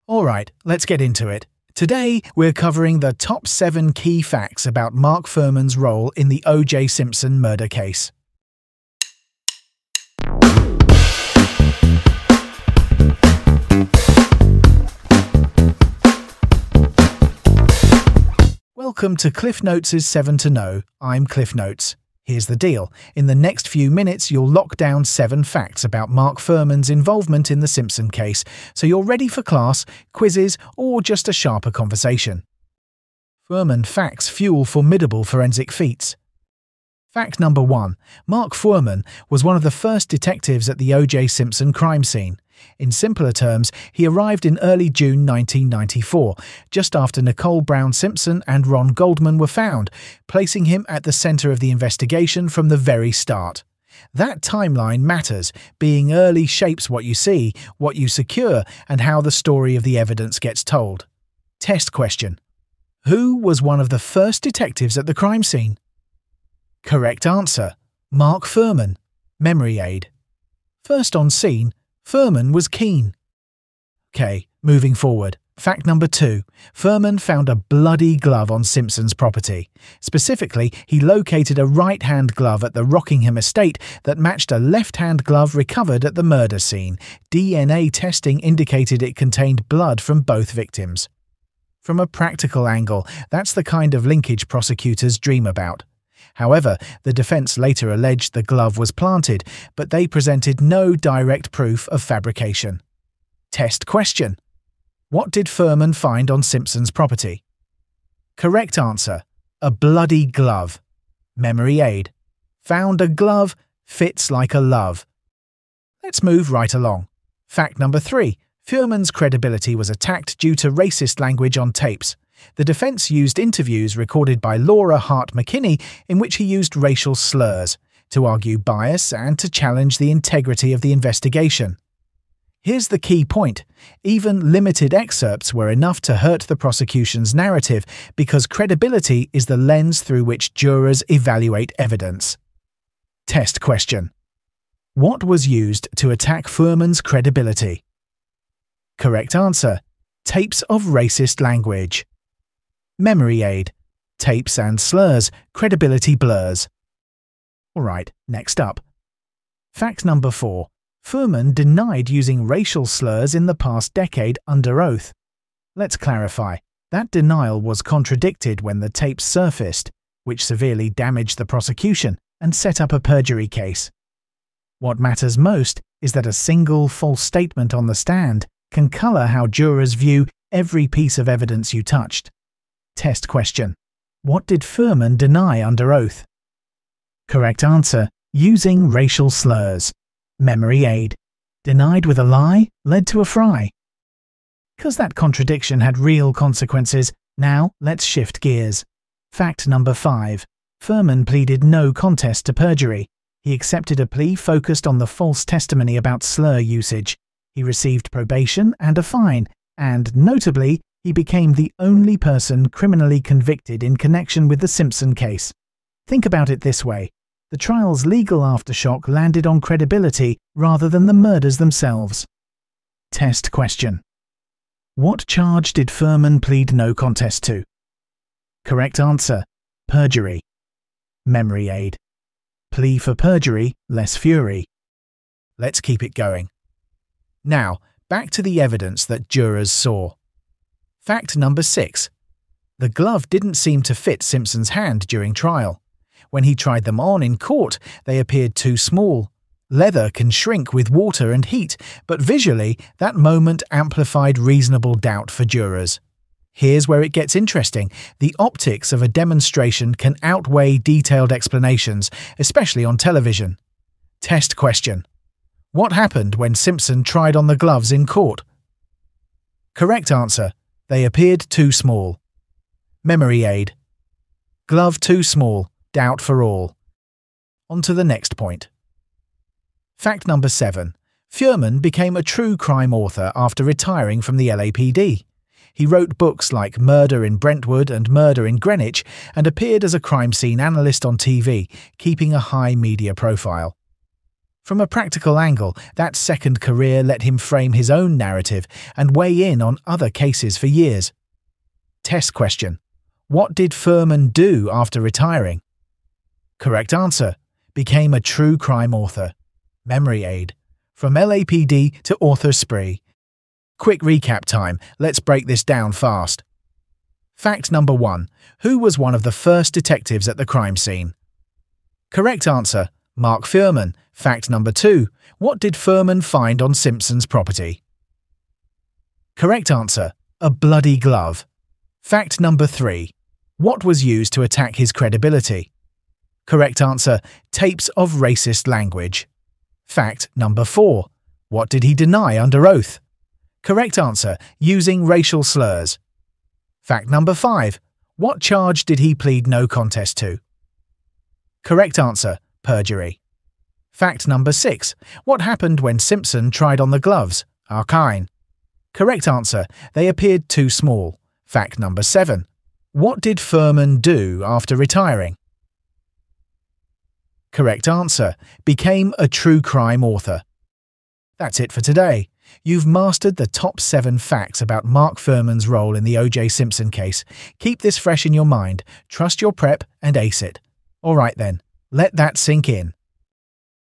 Alright, let's get into it. Today, we're covering the top 7 key facts about Mark Fuhrman's role in the O.J. Simpson murder case. Welcome to Cliff Notes' 7 to Know. I'm Cliff Notes. Here's the deal. In the next few minutes, you'll lock down 7 facts about Mark Fuhrman's involvement in the Simpson case, so you're ready for class, quizzes, or just a sharper conversation. Fuhrman facts fuel formidable forensic feats. Fact number 1. Mark Fuhrman was one of the first detectives at the O.J. Simpson crime scene. In simpler terms, he arrived in early June 1994, just after Nicole Brown Simpson and Ron Goldman were found, placing him at the center of the investigation from the very start. That timeline matters. Being early shapes what you see, what you secure, and how the story of the evidence gets told. Test question. Who was one of the first detectives at the crime scene? Correct answer. Mark Fuhrman. Memory aid. First on scene, Fuhrman was keen. Okay, moving forward. Fact number 2. Fuhrman found a bloody glove on Simpson's property. Specifically, he located a right-hand glove at the Rockingham estate that matched a left-hand glove recovered at the murder scene. DNA testing indicated it contained blood from both victims. From a practical angle, that's the kind of linkage prosecutors dream about. However, the defense later alleged the glove was planted, but they presented no direct proof of fabrication. Test question. What did Fuhrman find on Simpson's property? Correct answer. A bloody glove. Memory aid. Found a glove, fits like a love. Let's move right along. Fact number 3. Fuhrman's credibility was attacked due to racist language on tapes. The defense used interviews recorded by Laura Hart McKinney in which he used racial slurs to argue bias and to challenge the integrity of the investigation. Here's the key point. Even limited excerpts were enough to hurt the prosecution's narrative because credibility is the lens through which jurors evaluate evidence. Test question. What was used to attack Fuhrman's credibility? Correct answer. Tapes of racist language. Memory aid. Tapes and slurs, credibility blurs. Alright, next up. Fact number 4. Fuhrman denied using racial slurs in the past decade under oath. Let's clarify. That denial was contradicted when the tapes surfaced, which severely damaged the prosecution and set up a perjury case. What matters most is that a single false statement on the stand can color how jurors view every piece of evidence you touched. Test question. What did Fuhrman deny under oath? Correct answer. Using racial slurs. Memory aid. Denied with a lie led to a fry. Because that contradiction had real consequences, now let's shift gears. Fact number 5. Fuhrman pleaded no contest to perjury. He accepted a plea focused on the false testimony about slur usage. He received probation and a fine, and notably, he became the only person criminally convicted in connection with the Simpson case. Think about it this way. The trial's legal aftershock landed on credibility rather than the murders themselves. Test question. What charge did Fuhrman plead no contest to? Correct answer. Perjury. Memory aid. Plea for perjury, less fury. Let's keep it going. Now, back to the evidence that jurors saw. Fact number 6. The glove didn't seem to fit Simpson's hand during trial. When he tried them on in court, they appeared too small. Leather can shrink with water and heat, but visually, that moment amplified reasonable doubt for jurors. Here's where it gets interesting. The optics of a demonstration can outweigh detailed explanations, especially on television. Test question. What happened when Simpson tried on the gloves in court? Correct answer. They appeared too small. Memory aid. Glove too small. Doubt for all. On to the next point. Fact number 7. Fuhrman became a true crime author after retiring from the LAPD. He wrote books like Murder in Brentwood and Murder in Greenwich and appeared as a crime scene analyst on TV, keeping a high media profile. From a practical angle, that second career let him frame his own narrative and weigh in on other cases for years. Test question. What did Fuhrman do after retiring? Correct answer. Became a true crime author. Memory aid. From LAPD to author spree. Quick recap time. Let's break this down fast. Fact number 1. Who was one of the first detectives at the crime scene? Correct answer. Mark Fuhrman. Fact number 2. What did Fuhrman find on Simpson's property? Correct answer. A bloody glove. Fact number 3. What was used to attack his credibility? Correct answer. Tapes of racist language. Fact number 4. What did he deny under oath? Correct answer. Using racial slurs. Fact number 5. What charge did he plead no contest to? Correct answer. Perjury. Fact number 6. What happened when Simpson tried on the gloves? Archine. Correct answer. They appeared too small. Fact number 7. What did Fuhrman do after retiring? Correct answer. Became a true crime author. That's it for today. You've mastered the top 7 facts about Mark Fuhrman's role in the O.J. Simpson case. Keep this fresh in your mind, trust your prep and ace it. All right then, let that sink in.